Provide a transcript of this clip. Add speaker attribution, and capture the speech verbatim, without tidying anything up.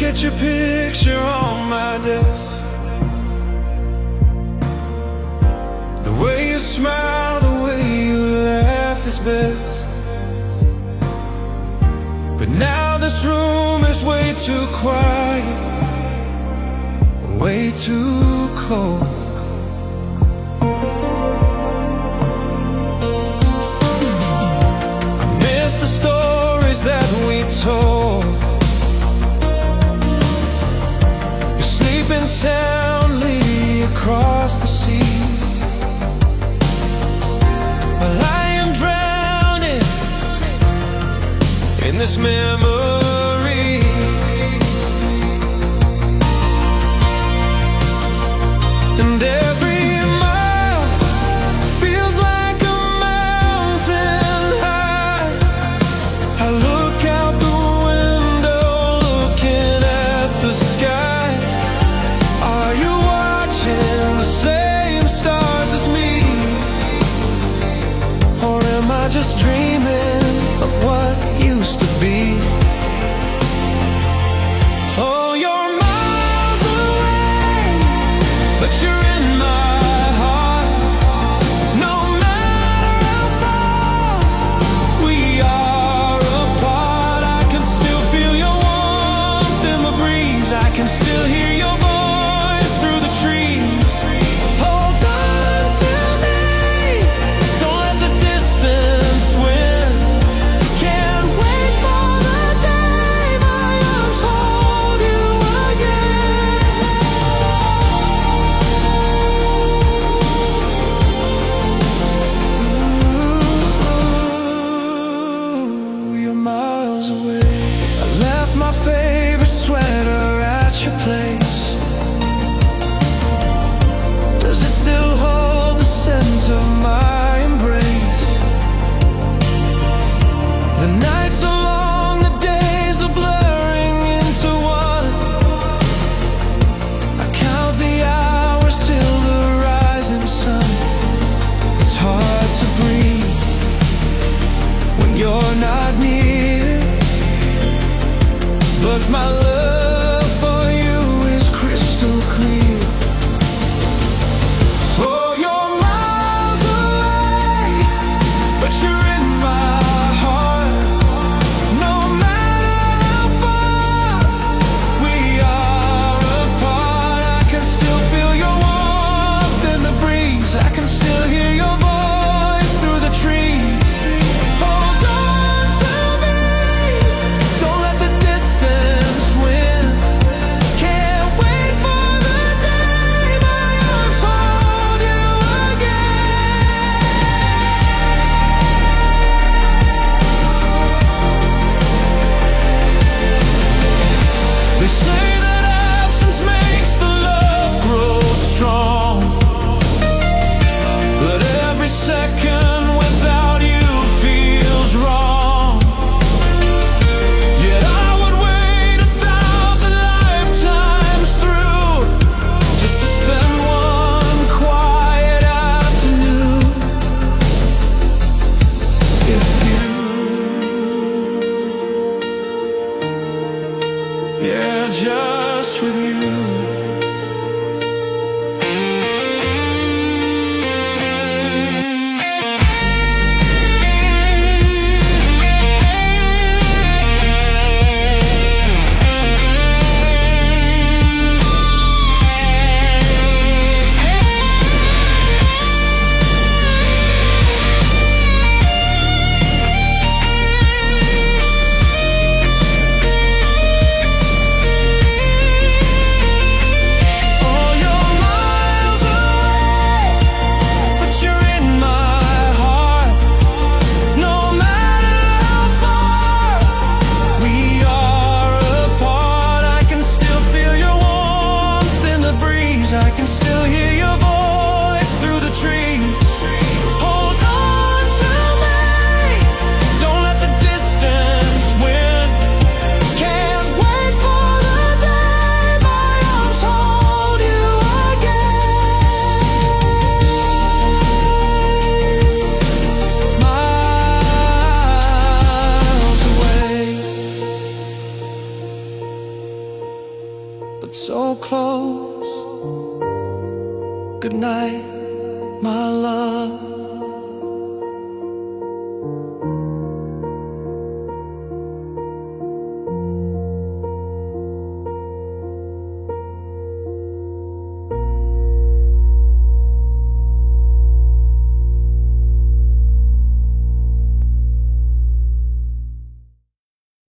Speaker 1: at your picture on my desk. The way you smile, the way you laugh is best. But now this room is way too quiet, way too cold. I miss the stories that we told. You're sleeping soundly across the sea, while I am drowning in this memory. And every mile feels like a mountain high. I look out the window, looking at the sky. Are you watching the same stars as me? Or am I just dreaming of what used to be? Oh, you're miles away, but you're in my heart. No matter how far we are apart, I can still feel your warmth in the breeze. I can still hear your voice through the trees. Hold on to me, don't let the distance win. Can't wait for the day my arms hold you again. Ooh, you're miles away. I left my favorite sweater at your place. Does it still hold the scent of my embrace? The nights are long, the days are blurring into one. I count the hours till the rising sun. It's hard to breathe when you're not near, but my love for you is crystal clear. Oh, you're miles away, but you're in my heart. No matter how far we are apart, I can still feel your warmth in the breeze. I can still hear your voice through the trees. Hold on to me, don't let the distance win. Can't wait for the day my arms hold you again. They say that absence makes the love grow strong, but every second without you feels wrong. Yet I would wait a thousand lifetimes through just to spend one quiet afternoon with you. Yeah, just with you. light, my love.